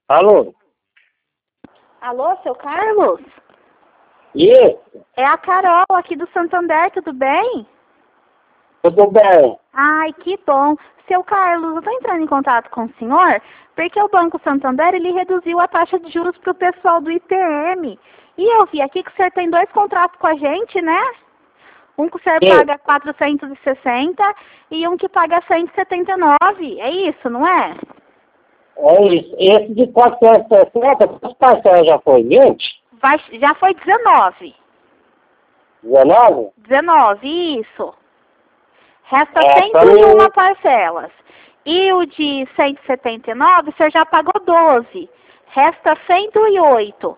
Alô? Alô, seu Carlos? Isso, É a Carol aqui do Santander, tudo bem? tudo bem. Ai, que bom. Seu Carlos, eu estou entrando em contato com o senhor porque o Banco Santander ele reduziu a taxa de juros para o pessoal do IPM. E eu vi aqui que o senhor tem 2 contratos com a gente, né? Um que o senhor Sim, paga 460 e um que paga 179. É isso, não é? é isso. Esse de 460, quantas parcelas já foi? 20? Já foi 19. 19? 19, isso. Resta É, 101 parcelas. E o de 179, o senhor já pagou 12. Resta 108.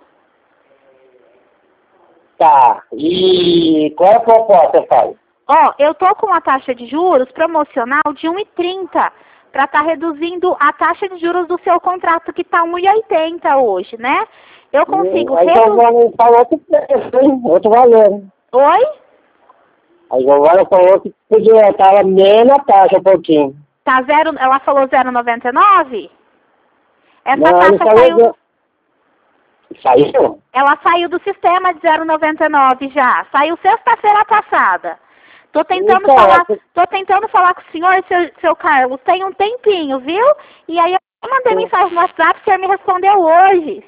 Tá. E qual é a proposta, pai? Ó, eu tô com uma taxa de juros promocional de 1,30 para estar reduzindo a taxa de juros do seu contrato que tá 1,80 hoje, né? Eu consigo Aí reduzir. Giovana falou que preço, hein? Outro valor. Oi? A Giovana falou que podia estar menos a taxa um pouquinho. Tá zero, ela falou 0,99? Essa Não, ele taxa falou saiu? ela saiu do sistema de 0,99 já. Saiu sexta-feira passada. Tô tentando falar com o senhor, seu Carlos, tem um tempinho, viu? E aí eu mandei mensagem no WhatsApp, o senhor me respondeu hoje.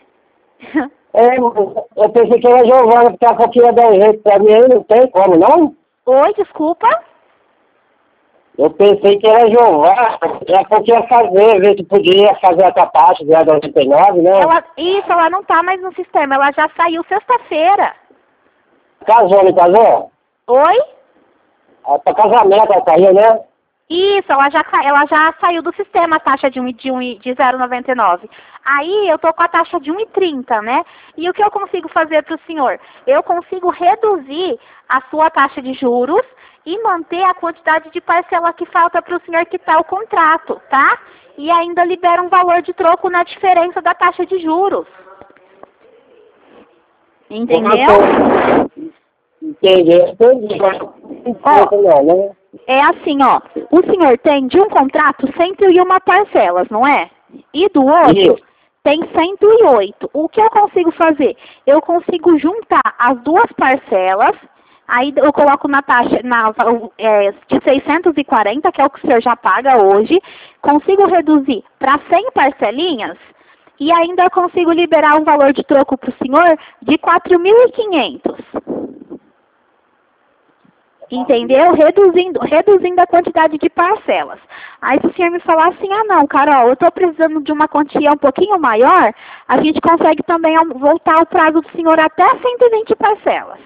Eu pensei que era a Giovana, porque ela falou que ia dar um jeito pra mim, aí não tem como, não? Oi, desculpa? Eu pensei que era Giovana, ela falou que ia fazer, ver se podia fazer essa parte de 99, né? Ela não tá mais no sistema, ela já saiu sexta-feira. Casou, não casou? Oi? Pra casamento ela saiu, né? Isso, ela já saiu do sistema a taxa de 0,99. Aí eu tô com a taxa de 1,30, né? E o que eu consigo fazer para o senhor? Eu consigo reduzir a sua taxa de juros e manter a quantidade de parcela que falta para o senhor quitar o contrato, tá? E ainda libera um valor de troco na diferença da taxa de juros. Entendeu? Entendi. Ó, Né? é assim, ó. O senhor tem de um contrato 101 parcelas, não é? E do outro Isso. tem 108. O que eu consigo fazer? Eu consigo juntar as duas parcelas, aí eu coloco na taxa de 640, que é o que o senhor já paga hoje, consigo reduzir para 100 parcelinhas e ainda consigo liberar um valor de troco para o senhor de 4.500. Entendeu? Reduzindo a quantidade de parcelas. Aí se o senhor me falar assim, ah não, Carol, eu estou precisando de uma quantia um pouquinho maior, a gente consegue também voltar o prazo do senhor até 120 parcelas.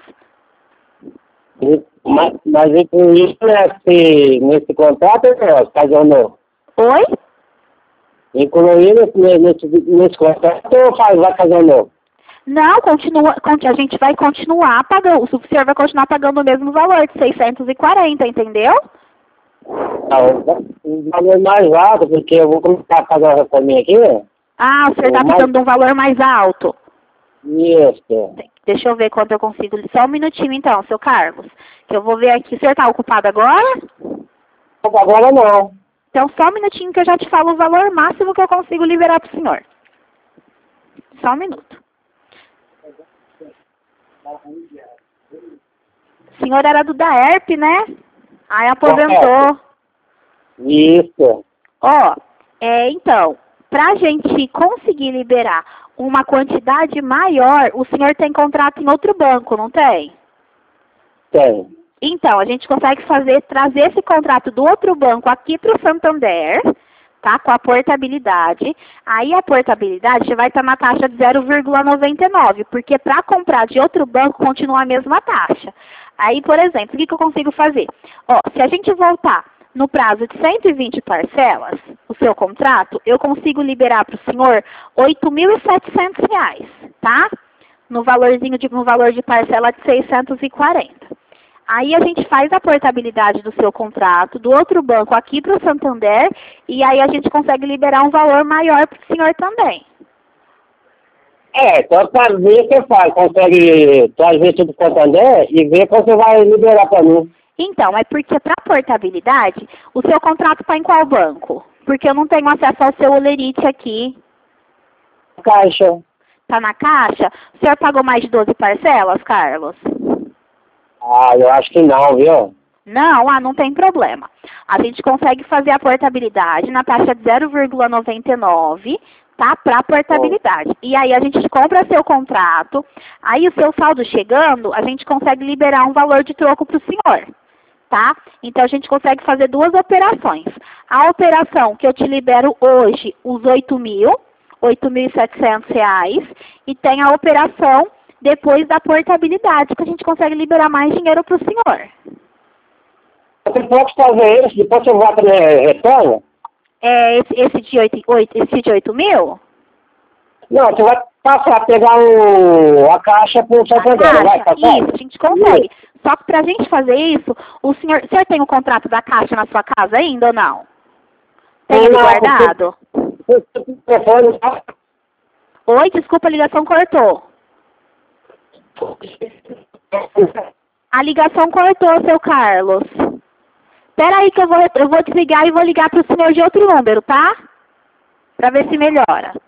Mas incluir nesse contrato, né? Casou. Oi? Incluir nesse contrato ou vai casar novo? Não, a gente vai continuar pagando, o senhor vai continuar pagando o mesmo valor, de 640, entendeu? Um valor mais alto, porque eu vou começar a fazer uma reforminha aqui. Ah, o senhor está precisando de um valor mais alto. Isso. Deixa eu ver quanto eu consigo. Só um minutinho então, seu Carlos. Que eu vou ver aqui. O senhor está ocupado agora? Agora não. Então só um minutinho que eu já te falo o valor máximo que eu consigo liberar para o senhor. Só um minuto. O senhor era do Daerp, né? Aí aposentou. Isso. Ó, então, para a gente conseguir liberar uma quantidade maior, o senhor tem contrato em outro banco, não tem? Tem. Então, a gente consegue trazer esse contrato do outro banco aqui para o Santander, tá? Com a portabilidade. Aí a portabilidade vai estar na taxa de 0,99, porque para comprar de outro banco continua a mesma taxa. Aí, por exemplo, o que eu consigo fazer? Ó, se a gente voltar no prazo de 120 parcelas, o seu contrato, eu consigo liberar para o senhor R$ 8.700, tá? No valor de parcela de 640. Aí a gente faz a portabilidade do seu contrato, do outro banco aqui para o Santander, e aí a gente consegue liberar um valor maior para o senhor também. Só para ver você faz. Consegue trazer tudo para o Santander e ver quando você vai liberar para mim. Então, é porque para portabilidade, o seu contrato está em qual banco? Porque eu não tenho acesso ao seu Olerite aqui. caixa. Tá na caixa? O senhor pagou mais de 12 parcelas, Carlos? Ah, eu acho que não, viu? Não? Ah, não tem problema. A gente consegue fazer a portabilidade na taxa de 0,99, tá? Para portabilidade. E aí a gente compra seu contrato, aí o seu saldo chegando, a gente consegue liberar um valor de troco para o senhor, tá? Então a gente consegue fazer duas operações. A operação que eu te libero hoje, os R$8.700, e tem a operação depois da portabilidade, que a gente consegue liberar mais dinheiro para o senhor. Você pode fazer isso, depois você volta no retorno? É esse de 8 mil? Não, você vai passar a pegar a caixa por A Santander, não vai caixa? passar? Isso, a gente consegue. Só que para a gente fazer isso, o senhor tem o contrato da caixa na sua casa ainda ou não? Tem ele guardado? Oi, desculpa, a ligação cortou. A ligação cortou, seu Carlos. Espera aí que eu vou desligar e vou ligar para o senhor de outro número, tá? Para ver se melhora.